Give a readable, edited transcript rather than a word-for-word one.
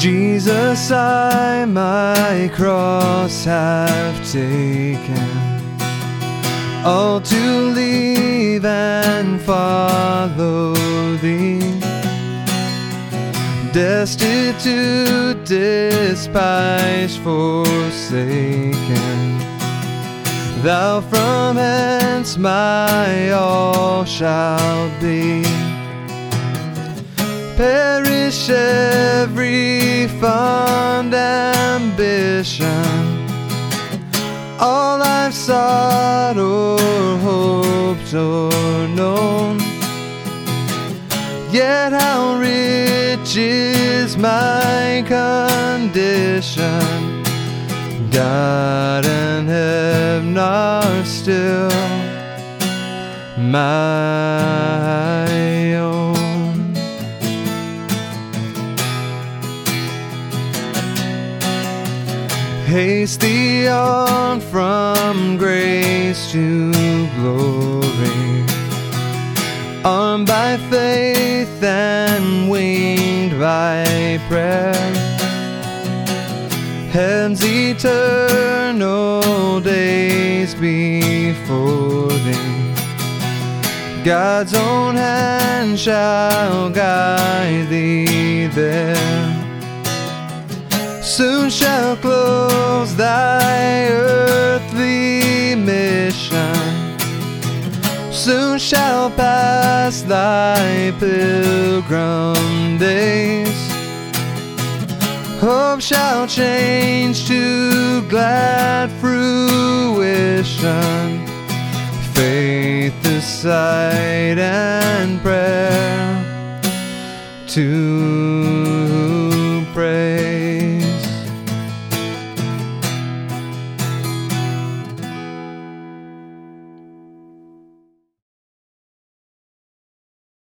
Jesus, I my cross have taken, all to leave and follow Thee. Destitute, despised, forsaken, Thou from hence my all shalt be. Perish every fond ambition, all I've sought or hoped or known. Yet how rich is my condition, God and heaven are still my own. Haste Thee on from grace to glory, armed by faith and winged by prayer. Heaven's eternal days before Thee, God's own hand shall guide Thee there. Soon shall close Thy earthly mission, soon shall pass Thy pilgrim days. Hope shall change to glad fruition, faith the sight and prayer to